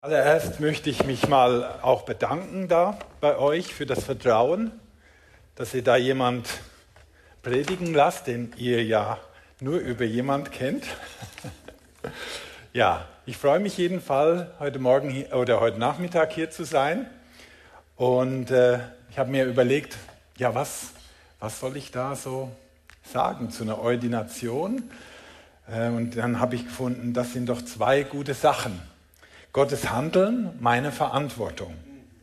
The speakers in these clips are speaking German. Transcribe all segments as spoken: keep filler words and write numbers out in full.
Allererst möchte ich mich mal auch bedanken da bei euch für das Vertrauen, dass ihr da jemand predigen lasst, den ihr ja nur über jemand kennt. Ja, ich freue mich jedenfalls heute Morgen hier, oder heute Nachmittag hier zu sein. Und äh, ich habe mir überlegt, ja, was, was soll ich da so sagen zu einer Ordination? Äh, und dann habe ich gefunden, das sind doch zwei gute Sachen. Gottes Handeln, meine Verantwortung.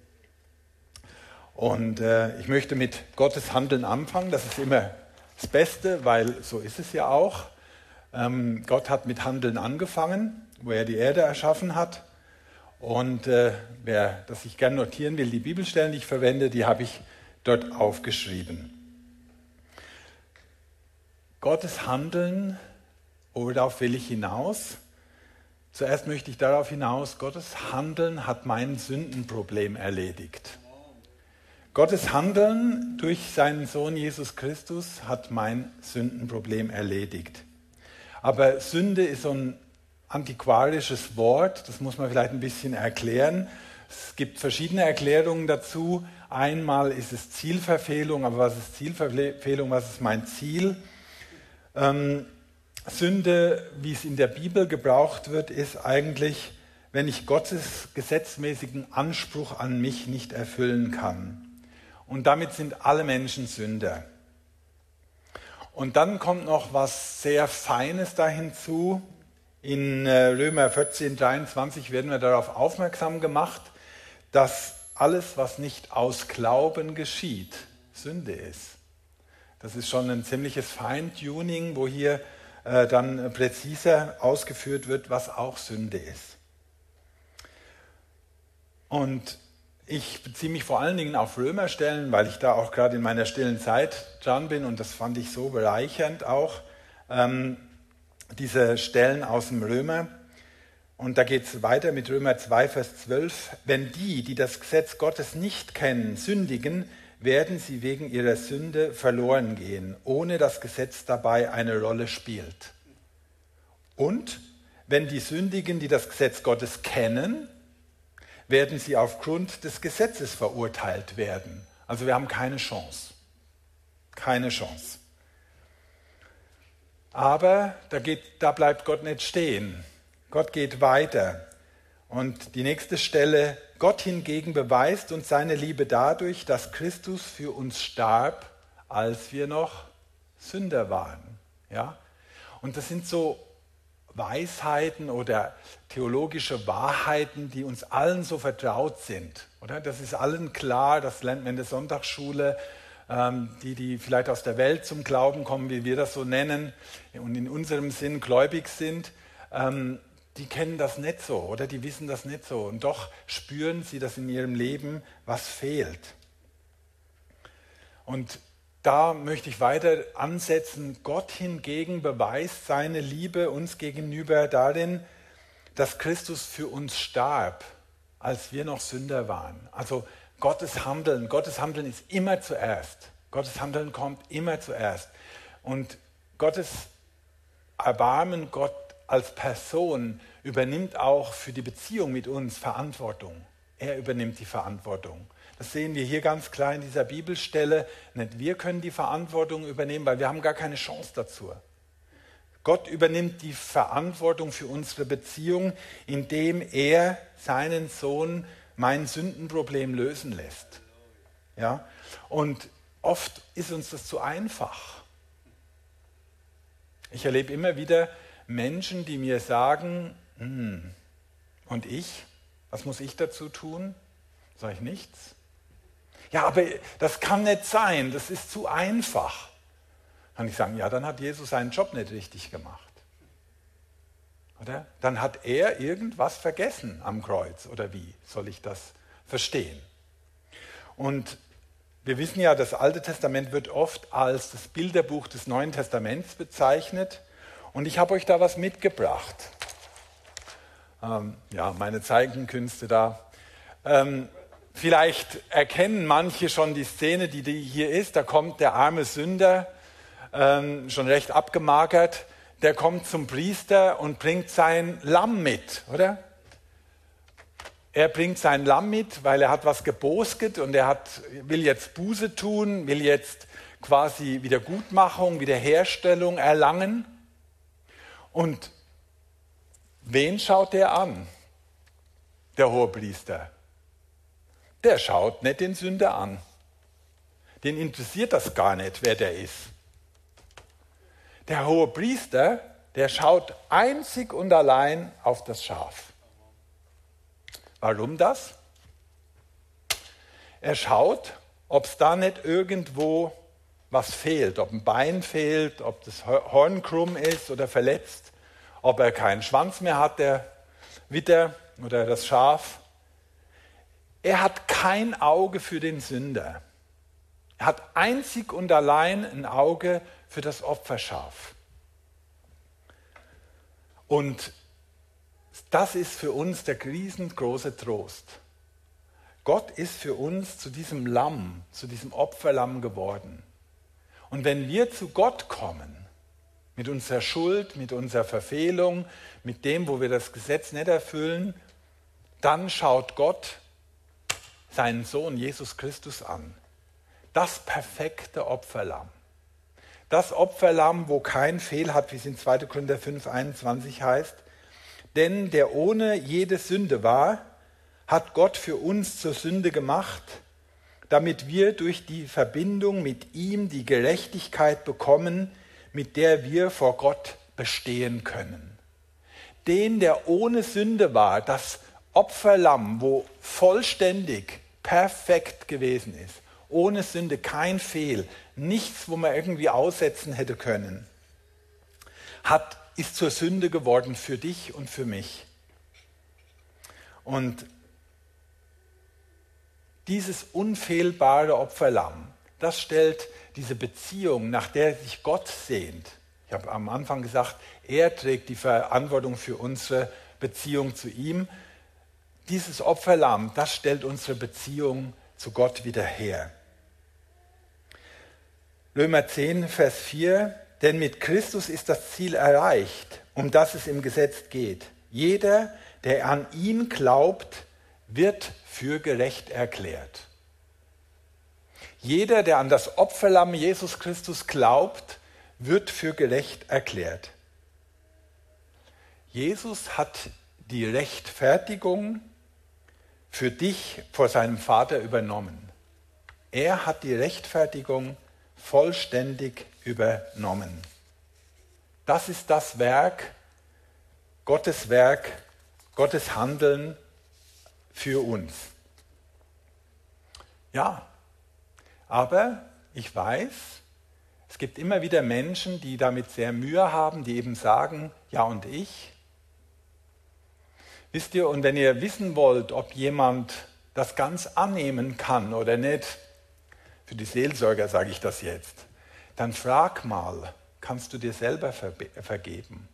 Und äh, ich möchte mit Gottes Handeln anfangen. Das ist immer das Beste, weil so ist es ja auch. Ähm, Gott hat mit Handeln angefangen, wo er die Erde erschaffen hat. Und äh, wer das sich gerne notieren will, die Bibelstellen, die ich verwende, die habe ich dort aufgeschrieben. Gottes Handeln, worauf will ich hinaus? Zuerst möchte ich darauf hinaus, Gottes Handeln hat mein Sündenproblem erledigt. Gottes Handeln durch seinen Sohn Jesus Christus hat mein Sündenproblem erledigt. Aber Sünde ist so ein antiquarisches Wort, das muss man vielleicht ein bisschen erklären. Es gibt verschiedene Erklärungen dazu. Einmal ist es Zielverfehlung, aber was ist Zielverfehlung, was ist mein Ziel? Ähm, Sünde, wie es in der Bibel gebraucht wird, ist eigentlich, wenn ich Gottes gesetzmäßigen Anspruch an mich nicht erfüllen kann. Und damit sind alle Menschen Sünder. Und dann kommt noch was sehr Feines da hinzu. In Römer vierzehn, dreiundzwanzig werden wir darauf aufmerksam gemacht, dass alles, was nicht aus Glauben geschieht, Sünde ist. Das ist schon ein ziemliches Feintuning, wo hier dann präziser ausgeführt wird, was auch Sünde ist. Und ich beziehe mich vor allen Dingen auf Römerstellen, weil ich da auch gerade in meiner stillen Zeit dran bin und das fand ich so bereichernd auch, ähm, diese Stellen aus dem Römer. Und da geht es weiter mit Römer zwei, Vers zwölf. Wenn die, die das Gesetz Gottes nicht kennen, sündigen, werden sie wegen ihrer Sünde verloren gehen, ohne dass Gesetz dabei eine Rolle spielt. Und wenn die Sündigen, die das Gesetz Gottes kennen, werden sie aufgrund des Gesetzes verurteilt werden. Also wir haben keine Chance. Keine Chance. Aber da, geht, da bleibt Gott nicht stehen. Gott geht weiter. Und die nächste Stelle, Gott hingegen beweist uns seine Liebe dadurch, dass Christus für uns starb, als wir noch Sünder waren. Ja? Und das sind so Weisheiten oder theologische Wahrheiten, die uns allen so vertraut sind. Oder? Das ist allen klar, das lernt man in der Sonntagsschule, ähm, die, die vielleicht aus der Welt zum Glauben kommen, wie wir das so nennen, und in unserem Sinn gläubig sind, ähm, die kennen das nicht so oder die wissen das nicht so und doch spüren sie, dass in ihrem Leben was fehlt. Und da möchte ich weiter ansetzen. Gott hingegen beweist seine Liebe uns gegenüber darin, dass Christus für uns starb, als wir noch Sünder waren. Also Gottes Handeln, Gottes Handeln ist immer zuerst. Gottes Handeln kommt immer zuerst. Und Gottes Erbarmen, Gott als Person übernimmt auch für die Beziehung mit uns Verantwortung. Er übernimmt die Verantwortung. Das sehen wir hier ganz klar in dieser Bibelstelle. Nicht wir können die Verantwortung übernehmen, weil wir haben gar keine Chance dazu. Gott übernimmt die Verantwortung für unsere Beziehung, indem er seinen Sohn mein Sündenproblem lösen lässt. Ja? Und oft ist uns das zu einfach. Ich erlebe immer wieder Menschen, die mir sagen, hm, und ich, was muss ich dazu tun? Sag ich nichts. Ja, aber das kann nicht sein, das ist zu einfach. Kann ich sagen, ja, dann hat Jesus seinen Job nicht richtig gemacht. Oder? Dann hat er irgendwas vergessen am Kreuz. Oder wie soll ich das verstehen? Und wir wissen ja, das Alte Testament wird oft als das Bilderbuch des Neuen Testaments bezeichnet. Und ich habe euch da was mitgebracht. Ähm, ja, meine Zeichenkünste da. Ähm, vielleicht erkennen manche schon die Szene, die, die hier ist. Da kommt der arme Sünder, ähm, schon recht abgemagert. Der kommt zum Priester und bringt sein Lamm mit, oder? er bringt sein Lamm mit, weil er hat was gebosget und er hat, will jetzt Buße tun, will jetzt quasi Wiedergutmachung, Wiederherstellung erlangen. Und wen schaut er an, der Hohepriester? Der schaut nicht den Sünder an. Den interessiert das gar nicht, wer der ist. Der Hohepriester, der schaut einzig und allein auf das Schaf. Warum das? Er schaut, ob es da nicht irgendwo was fehlt, ob ein Bein fehlt, ob das Horn krumm ist oder verletzt, ob er keinen Schwanz mehr hat, der Widder oder das Schaf. Er hat kein Auge für den Sünder. Er hat einzig und allein ein Auge für das Opferschaf. Und das ist für uns der riesengroße Trost. Gott ist für uns zu diesem Lamm, zu diesem Opferlamm geworden. Und wenn wir zu Gott kommen, mit unserer Schuld, mit unserer Verfehlung, mit dem, wo wir das Gesetz nicht erfüllen, dann schaut Gott seinen Sohn Jesus Christus an. Das perfekte Opferlamm. Das Opferlamm, wo kein Fehl hat, wie es in zweiter Korinther fünf, einundzwanzig heißt. Denn der ohne jede Sünde war, hat Gott für uns zur Sünde gemacht, damit wir durch die Verbindung mit ihm die Gerechtigkeit bekommen, mit der wir vor Gott bestehen können. Den, der ohne Sünde war, das Opferlamm, wo vollständig, perfekt gewesen ist, ohne Sünde, kein Fehl, nichts, wo man irgendwie aussetzen hätte können, hat, ist zur Sünde geworden für dich und für mich. Und dieses unfehlbare Opferlamm, das stellt diese Beziehung, nach der sich Gott sehnt. Ich habe am Anfang gesagt, er trägt die Verantwortung für unsere Beziehung zu ihm. Dieses Opferlamm, das stellt unsere Beziehung zu Gott wieder her. Römer zehn, Vers vier, denn mit Christus ist das Ziel erreicht, um das es im Gesetz geht. Jeder, der an ihn glaubt, wird für gerecht erklärt. Jeder, der an das Opferlamm Jesus Christus glaubt, wird für gerecht erklärt. Jesus hat die Rechtfertigung für dich vor seinem Vater übernommen. Er hat die Rechtfertigung vollständig übernommen. Das ist das Werk, Gottes Werk, Gottes Handeln für uns. Ja, aber ich weiß, es gibt immer wieder Menschen, die damit sehr Mühe haben, die eben sagen, ja und ich? Wisst ihr, und wenn ihr wissen wollt, ob jemand das ganz annehmen kann oder nicht, für die Seelsorger sage ich das jetzt, dann frag mal, kannst du dir selber verbe- vergeben?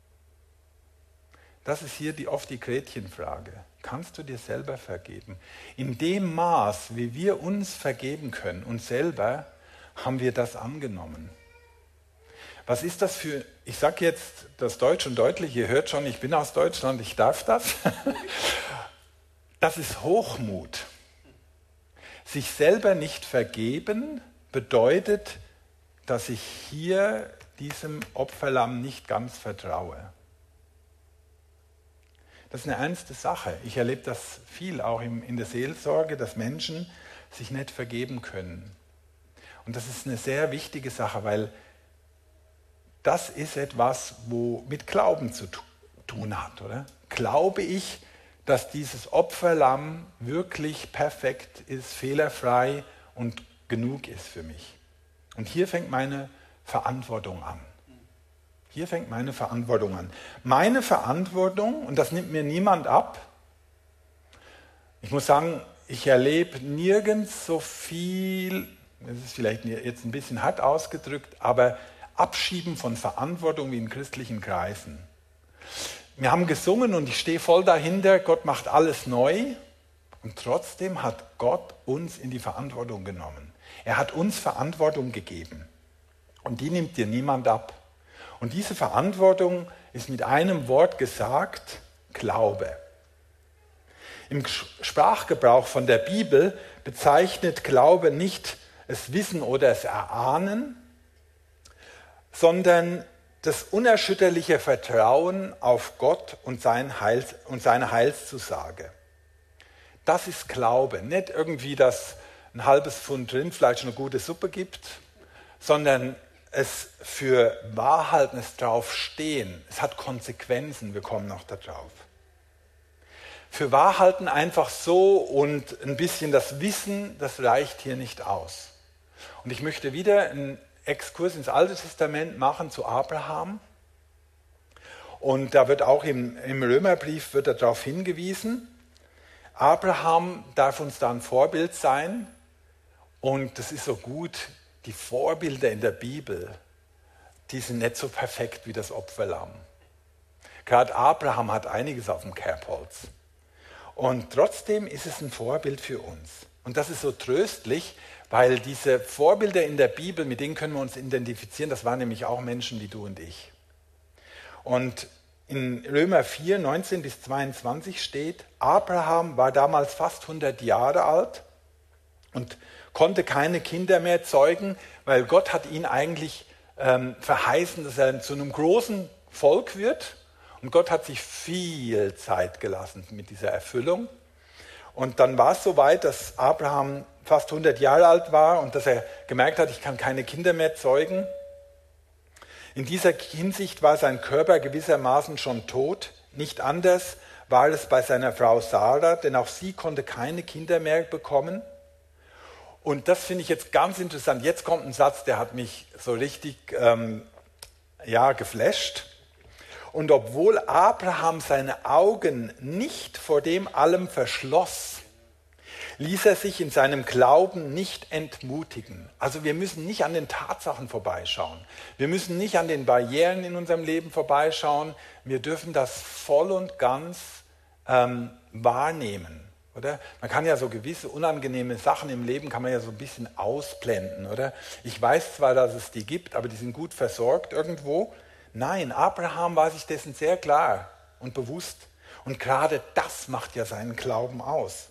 Das ist hier die, oft die Gretchenfrage. Kannst du dir selber vergeben? In dem Maß, wie wir uns vergeben können, uns selber, haben wir das angenommen. Was ist das für, ich sage jetzt das Deutsch und deutlich, ihr hört schon, ich bin aus Deutschland, ich darf das. Das ist Hochmut. Sich selber nicht vergeben bedeutet, dass ich hier diesem Opferlamm nicht ganz vertraue. Das ist eine ernste Sache. Ich erlebe das viel, auch in der Seelsorge, dass Menschen sich nicht vergeben können. Und das ist eine sehr wichtige Sache, weil das ist etwas, wo mit Glauben zu tun hat, oder? Glaube ich, dass dieses Opferlamm wirklich perfekt ist, fehlerfrei und genug ist für mich. Und hier fängt meine Verantwortung an. Hier fängt meine Verantwortung an. Meine Verantwortung, und das nimmt mir niemand ab, ich muss sagen, ich erlebe nirgends so viel, das ist vielleicht jetzt ein bisschen hart ausgedrückt, aber Abschieben von Verantwortung wie in christlichen Kreisen. Wir haben gesungen und ich stehe voll dahinter, Gott macht alles neu und trotzdem hat Gott uns in die Verantwortung genommen. Er hat uns Verantwortung gegeben und die nimmt dir niemand ab. Und diese Verantwortung ist mit einem Wort gesagt, Glaube. Im Sprachgebrauch von der Bibel bezeichnet Glaube nicht das Wissen oder das Erahnen, sondern das unerschütterliche Vertrauen auf Gott und, sein Heils, und seine Heilszusage. Das ist Glaube, nicht irgendwie, dass ein halbes Pfund Rindfleisch eine gute Suppe gibt, sondern es für wahr halten, es drauf stehen. Es hat Konsequenzen, wir kommen noch darauf. Für wahr halten einfach so und ein bisschen das Wissen, das reicht hier nicht aus. Und ich möchte wieder einen Exkurs ins Alte Testament machen zu Abraham. Und da wird auch im, im Römerbrief wird darauf hingewiesen, Abraham darf uns da ein Vorbild sein. Und das ist so gut, die Vorbilder in der Bibel, die sind nicht so perfekt wie das Opferlamm. Gerade Abraham hat einiges auf dem Kerbholz. Und trotzdem ist es ein Vorbild für uns. Und das ist so tröstlich, weil diese Vorbilder in der Bibel, mit denen können wir uns identifizieren, das waren nämlich auch Menschen wie du und ich. Und in Römer vier, neunzehn bis zweiundzwanzig steht, Abraham war damals fast hundert Jahre alt und konnte keine Kinder mehr zeugen, weil Gott hat ihn eigentlich ähm, verheißen, dass er zu einem großen Volk wird. Und Gott hat sich viel Zeit gelassen mit dieser Erfüllung. Und dann war es soweit, dass Abraham fast hundert Jahre alt war und dass er gemerkt hat, ich kann keine Kinder mehr zeugen. In dieser Hinsicht war sein Körper gewissermaßen schon tot. Nicht anders war es bei seiner Frau Sarah, denn auch sie konnte keine Kinder mehr bekommen. Und das finde ich jetzt ganz interessant. Jetzt kommt ein Satz, der hat mich so richtig ähm, ja, geflasht. Und obwohl Abraham seine Augen nicht vor dem allem verschloss, ließ er sich in seinem Glauben nicht entmutigen. Also wir müssen nicht an den Tatsachen vorbeischauen. Wir müssen nicht an den Barrieren in unserem Leben vorbeischauen. Wir dürfen das voll und ganz ähm, wahrnehmen. Oder? Man kann ja so gewisse unangenehme Sachen im Leben kann man ja so ein bisschen ausblenden. Oder? Ich weiß zwar, dass es die gibt, aber die sind gut versorgt irgendwo. Nein, Abraham war sich dessen sehr klar und bewusst. Und gerade das macht ja seinen Glauben aus.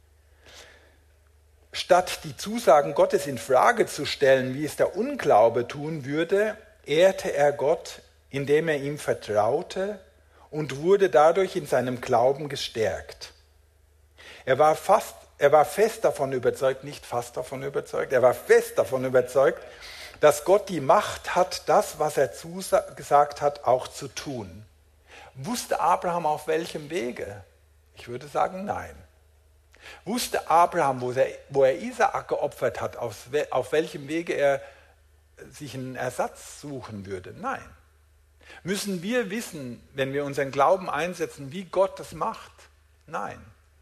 Statt die Zusagen Gottes in Frage zu stellen, wie es der Unglaube tun würde, ehrte er Gott, indem er ihm vertraute und wurde dadurch in seinem Glauben gestärkt. Er war fast, er war fest davon überzeugt, nicht fast davon überzeugt, er war fest davon überzeugt, dass Gott die Macht hat, das, was er zugesagt hat, auch zu tun. Wusste Abraham auf welchem Wege? Ich würde sagen, nein. Wusste Abraham, wo er, wo er Isaak geopfert hat, auf, auf welchem Wege er sich einen Ersatz suchen würde? Nein. Müssen wir wissen, wenn wir unseren Glauben einsetzen, wie Gott das macht? Nein.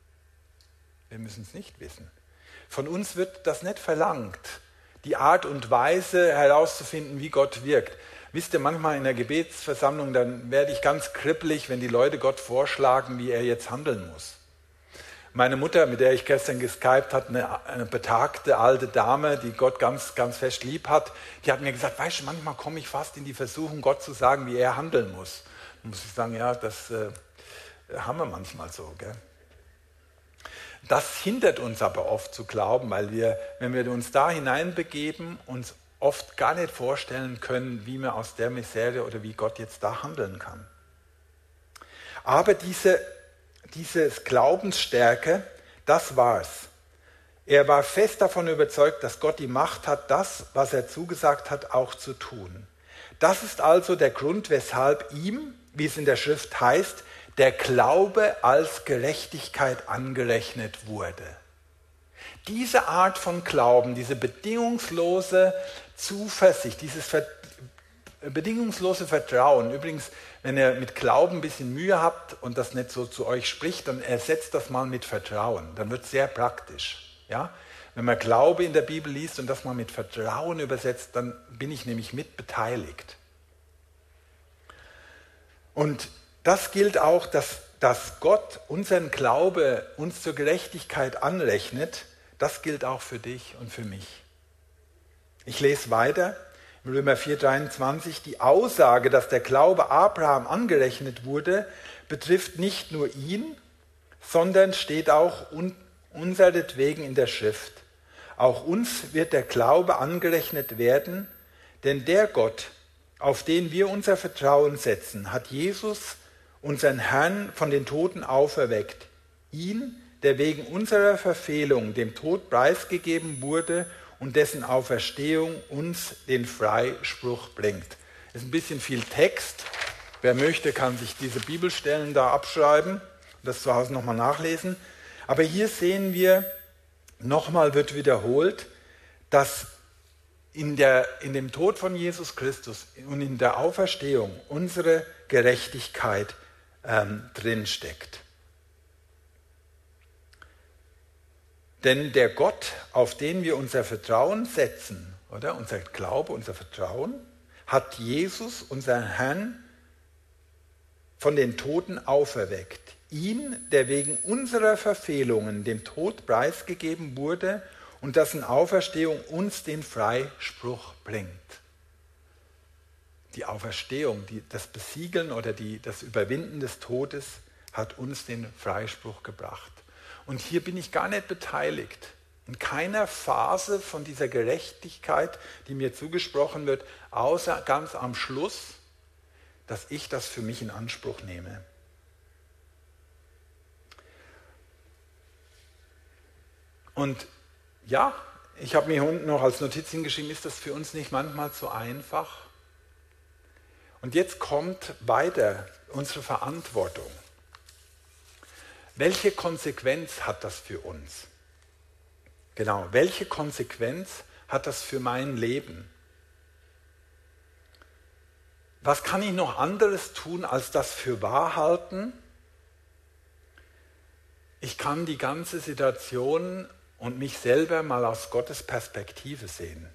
Wir müssen es nicht wissen. Von uns wird das nicht verlangt, die Art und Weise herauszufinden, wie Gott wirkt. Wisst ihr, manchmal in der Gebetsversammlung, dann werde ich ganz kribbelig, wenn die Leute Gott vorschlagen, wie er jetzt handeln muss. Meine Mutter, mit der ich gestern geskypt habe, eine, eine betagte alte Dame, die Gott ganz, ganz fest lieb hat, die hat mir gesagt, weißt du, manchmal komme ich fast in die Versuchung, Gott zu sagen, wie er handeln muss. Dann muss ich sagen, ja, das äh, haben wir manchmal so, gell? Das hindert uns aber oft zu glauben, weil wir, wenn wir uns da hineinbegeben, uns oft gar nicht vorstellen können, wie man aus der Misere oder wie Gott jetzt da handeln kann. Aber diese Diese Glaubensstärke, das war's. Er war fest davon überzeugt, dass Gott die Macht hat, das, was er zugesagt hat, auch zu tun. Das ist also der Grund, weshalb ihm, wie es in der Schrift heißt, der Glaube als Gerechtigkeit angerechnet wurde. Diese Art von Glauben, diese bedingungslose Zuversicht, dieses Ver- bedingungslose Vertrauen, übrigens, wenn ihr mit Glauben ein bisschen Mühe habt und das nicht so zu euch spricht, dann ersetzt das mal mit Vertrauen. Dann wird es sehr praktisch. Ja? Wenn man Glaube in der Bibel liest und das mal mit Vertrauen übersetzt, dann bin ich nämlich mit beteiligt. Und das gilt auch, dass, dass Gott unseren Glaube uns zur Gerechtigkeit anrechnet. Das gilt auch für dich und für mich. Ich lese weiter. Römer vier, dreiundzwanzig, die Aussage, dass der Glaube Abraham angerechnet wurde, betrifft nicht nur ihn, sondern steht auch un- unseretwegen in der Schrift. Auch uns wird der Glaube angerechnet werden, denn der Gott, auf den wir unser Vertrauen setzen, hat Jesus, unseren Herrn, von den Toten auferweckt. Ihn, der wegen unserer Verfehlung dem Tod preisgegeben wurde und dessen Auferstehung uns den Freispruch bringt. Das ist ein bisschen viel Text. Wer möchte, kann sich diese Bibelstellen da abschreiben, das zu Hause nochmal nachlesen. Aber hier sehen wir, nochmal wird wiederholt, dass in, der, in dem Tod von Jesus Christus und in der Auferstehung unsere Gerechtigkeit ähm, drinsteckt. Denn der Gott, auf den wir unser Vertrauen setzen, oder unser Glaube, unser Vertrauen, hat Jesus, unseren Herrn, von den Toten auferweckt. Ihn, der wegen unserer Verfehlungen dem Tod preisgegeben wurde und dessen Auferstehung uns den Freispruch bringt. Die Auferstehung, die, das Besiegeln oder die, das Überwinden des Todes hat uns den Freispruch gebracht. Und hier bin ich gar nicht beteiligt. In keiner Phase von dieser Gerechtigkeit, die mir zugesprochen wird, außer ganz am Schluss, dass ich das für mich in Anspruch nehme. Und ja, ich habe mir hier unten noch als Notiz hingeschrieben, ist das für uns nicht manchmal zu einfach? Und jetzt kommt weiter unsere Verantwortung. Welche Konsequenz hat das für uns? Genau, welche Konsequenz hat das für mein Leben? Was kann ich noch anderes tun, als das für wahr halten? Ich kann die ganze Situation und mich selber mal aus Gottes Perspektive sehen.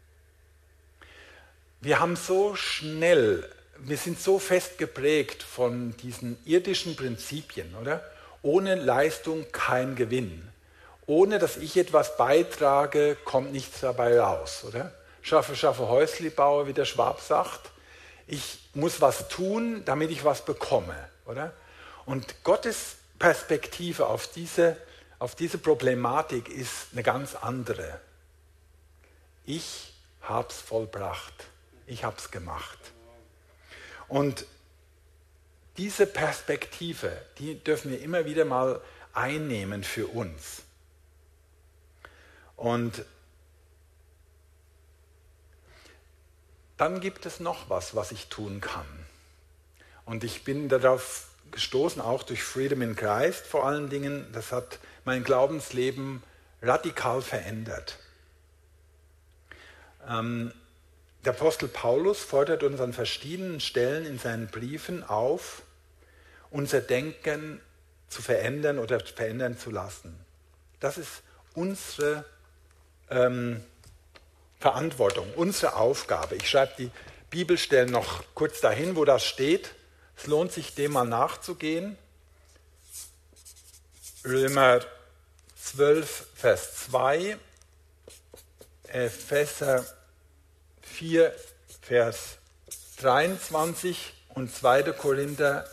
Wir haben so schnell, wir sind so fest geprägt von diesen irdischen Prinzipien, oder? Ohne Leistung kein Gewinn. Ohne dass ich etwas beitrage, kommt nichts dabei raus, oder? Schaffe, schaffe, Häusli baue, wie der Schwab sagt. Ich muss was tun, damit ich was bekomme, oder? Und Gottes Perspektive auf diese, auf diese Problematik ist eine ganz andere. Ich habe es vollbracht. Ich habe es gemacht. Und diese Perspektive, die dürfen wir immer wieder mal einnehmen für uns. Und dann gibt es noch was, was ich tun kann. Und ich bin darauf gestoßen, auch durch Freedom in Christ vor allen Dingen. Das hat mein Glaubensleben radikal verändert. Ähm, der Apostel Paulus fordert uns an verschiedenen Stellen in seinen Briefen auf, unser Denken zu verändern oder verändern zu lassen. Das ist unsere ähm, Verantwortung, unsere Aufgabe. Ich schreibe die Bibelstellen noch kurz dahin, wo das steht. Es lohnt sich, dem mal nachzugehen. Römer zwölf, Vers zwei, Epheser vier, Vers dreiundzwanzig und zweiter Korinther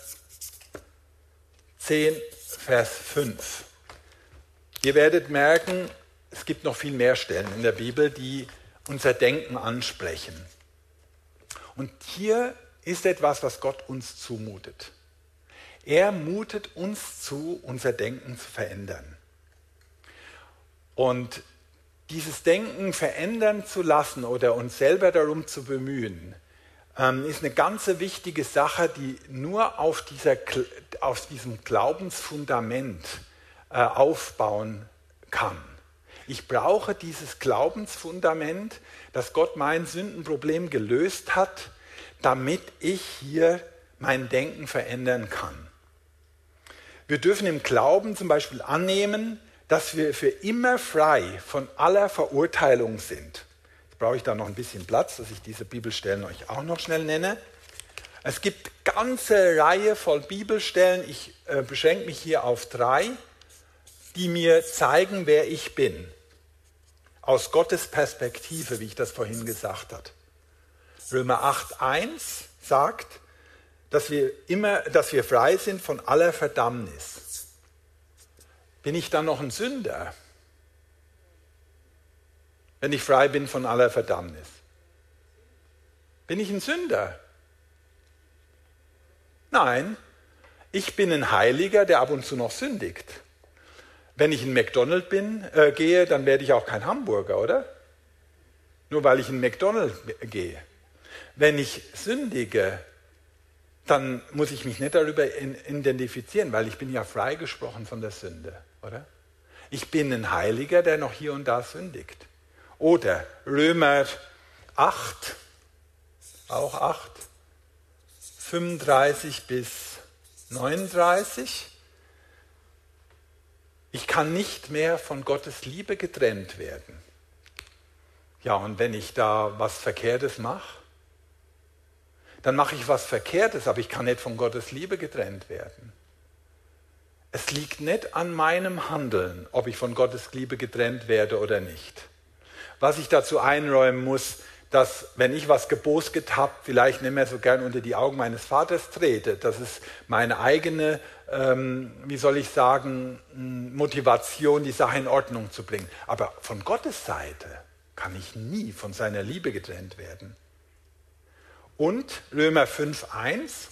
zehn, Vers fünf. Ihr werdet merken, es gibt noch viel mehr Stellen in der Bibel, die unser Denken ansprechen. Und hier ist etwas, was Gott uns zumutet. Er mutet uns zu, unser Denken zu verändern. Und dieses Denken verändern zu lassen oder uns selber darum zu bemühen, ist eine ganz wichtige Sache, die nur auf, dieser, auf diesem Glaubensfundament aufbauen kann. Ich brauche dieses Glaubensfundament, dass Gott mein Sündenproblem gelöst hat, damit ich hier mein Denken verändern kann. Wir dürfen im Glauben zum Beispiel annehmen, dass wir für immer frei von aller Verurteilung sind. Jetzt brauche ich da noch ein bisschen Platz, dass ich diese Bibelstellen euch auch noch schnell nenne. Es gibt eine ganze Reihe von Bibelstellen, ich äh, beschränke mich hier auf drei, die mir zeigen, wer ich bin. Aus Gottes Perspektive, wie ich das vorhin gesagt habe. Römer acht, eins sagt, dass wir, immer, dass wir frei sind von aller Verdammnis. bin ich dann noch ein Sünder, wenn ich frei bin von aller Verdammnis? Bin ich ein Sünder? Nein, ich bin ein Heiliger, der ab und zu noch sündigt. Wenn ich in McDonald's bin, äh, gehe, dann werde ich auch kein Hamburger, oder? Nur weil ich in McDonald's gehe. Wenn ich sündige, dann muss ich mich nicht darüber identifizieren, weil ich bin ja freigesprochen von der Sünde, oder? Ich bin ein Heiliger, der noch hier und da sündigt. Oder Römer acht, auch acht, fünfunddreißig bis neununddreißig. Ich kann nicht mehr von Gottes Liebe getrennt werden. Ja, und wenn ich da was Verkehrtes mache, dann mache ich was Verkehrtes, aber ich kann nicht von Gottes Liebe getrennt werden. Es liegt nicht an meinem Handeln, ob ich von Gottes Liebe getrennt werde oder nicht. Was ich dazu einräumen muss, dass, wenn ich was gebosget habe, vielleicht nicht mehr so gern unter die Augen meines Vaters trete. Das ist meine eigene, ähm, wie soll ich sagen, Motivation, die Sache in Ordnung zu bringen. Aber von Gottes Seite kann ich nie von seiner Liebe getrennt werden. Und Römer fünf eins.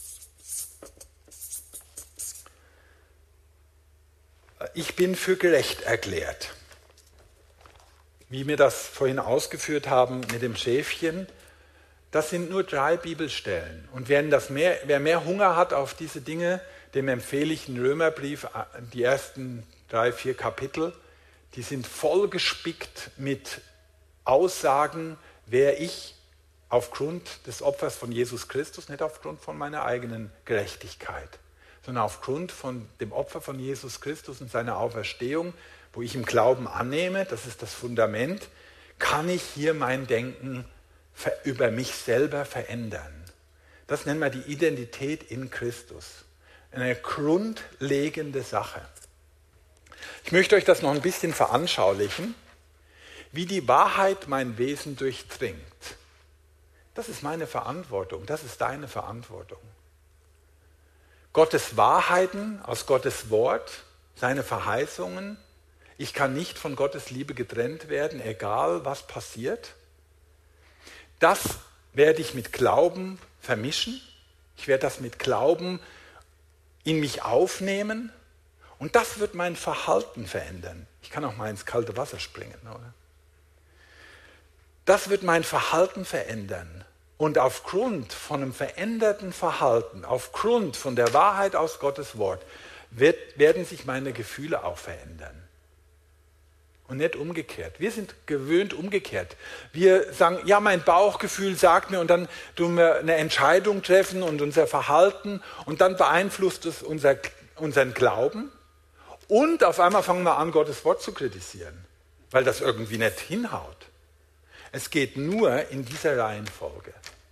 Ich bin für gerecht erklärt. Wie wir das vorhin ausgeführt haben mit dem Schäfchen, das sind nur drei Bibelstellen. Und wer, das mehr, wer mehr Hunger hat auf diese Dinge, dem empfehle ich einen Römerbrief, die ersten drei, vier Kapitel, die sind voll gespickt mit Aussagen, wer ich aufgrund des Opfers von Jesus Christus, nicht aufgrund von meiner eigenen Gerechtigkeit, sondern aufgrund von dem Opfer von Jesus Christus und seiner Auferstehung, wo ich im Glauben annehme, das ist das Fundament, kann ich hier mein Denken über mich selber verändern. Das nennen wir die Identität in Christus. Eine grundlegende Sache. Ich möchte euch das noch ein bisschen veranschaulichen, wie die Wahrheit mein Wesen durchdringt. Das ist meine Verantwortung, das ist deine Verantwortung. Gottes Wahrheiten aus Gottes Wort, seine Verheißungen. Ich kann nicht von Gottes Liebe getrennt werden, egal was passiert. Das werde ich mit Glauben vermischen. Ich werde das mit Glauben in mich aufnehmen. Und das wird mein Verhalten verändern. Ich kann auch mal ins kalte Wasser springen, oder? Das wird mein Verhalten verändern. Und aufgrund von einem veränderten Verhalten, aufgrund von der Wahrheit aus Gottes Wort, wird, werden sich meine Gefühle auch verändern. Und nicht umgekehrt. Wir sind gewöhnt umgekehrt. Wir sagen, ja, mein Bauchgefühl sagt mir, und dann tun wir eine Entscheidung treffen und unser Verhalten und dann beeinflusst es unser, unseren Glauben. Und auf einmal fangen wir an, Gottes Wort zu kritisieren, weil das irgendwie nicht hinhaut. Es geht nur in dieser Reihenfolge.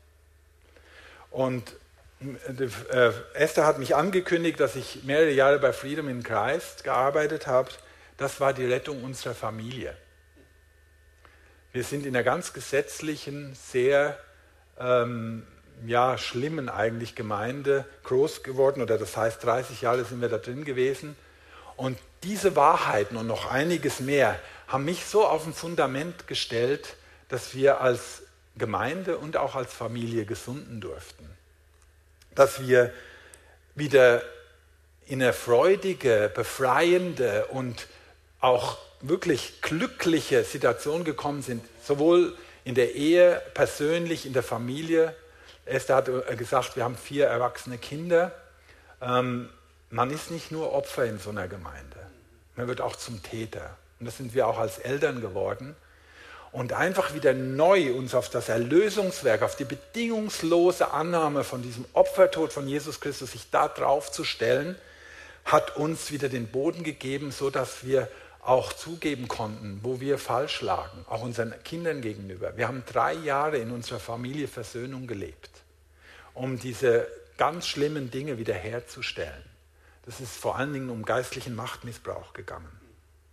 Und äh, Esther hat mich angekündigt, dass ich mehrere Jahre bei Freedom in Christ gearbeitet habe. Das war die Rettung unserer Familie. Wir sind in einer ganz gesetzlichen, sehr ähm, ja, schlimmen eigentlich Gemeinde groß geworden, oder das heißt dreißig Jahre sind wir da drin gewesen. Und diese Wahrheiten und noch einiges mehr haben mich so auf ein Fundament gestellt, dass wir als Gemeinde und auch als Familie gesunden durften. Dass wir wieder in eine freudige, befreiende und auch wirklich glückliche Situation gekommen sind, sowohl in der Ehe, persönlich, in der Familie. Esther hat gesagt, wir haben vier erwachsene Kinder. Ähm, man ist nicht nur Opfer in so einer Gemeinde, man wird auch zum Täter. Und das sind wir auch als Eltern geworden. Und einfach wieder neu uns auf das Erlösungswerk, auf die bedingungslose Annahme von diesem Opfertod von Jesus Christus, sich da drauf zu stellen, hat uns wieder den Boden gegeben, sodass wir auch zugeben konnten, wo wir falsch lagen, auch unseren Kindern gegenüber. Wir haben drei Jahre in unserer Familie Versöhnung gelebt, um diese ganz schlimmen Dinge wiederherzustellen. Das ist vor allen Dingen um geistlichen Machtmissbrauch gegangen.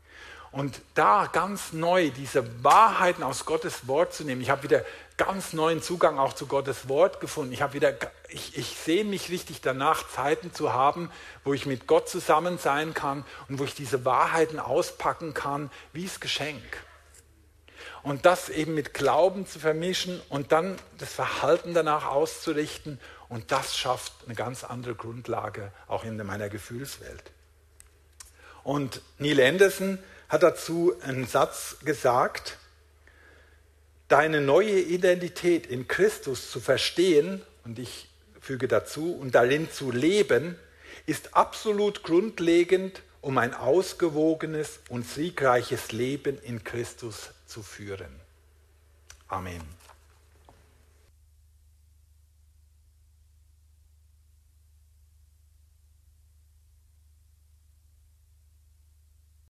Und da ganz neu diese Wahrheiten aus Gottes Wort zu nehmen. Ich habe wieder ganz neuen Zugang auch zu Gottes Wort gefunden. Ich habe wieder, ich, ich sehe mich richtig danach, Zeiten zu haben, wo ich mit Gott zusammen sein kann und wo ich diese Wahrheiten auspacken kann, wie das Geschenk. Und das eben mit Glauben zu vermischen und dann das Verhalten danach auszurichten. Und das schafft eine ganz andere Grundlage auch in meiner Gefühlswelt. Und Neil Anderson hat dazu einen Satz gesagt: Deine neue Identität in Christus zu verstehen, und ich füge dazu, und darin zu leben, ist absolut grundlegend, um ein ausgewogenes und siegreiches Leben in Christus zu führen. Amen.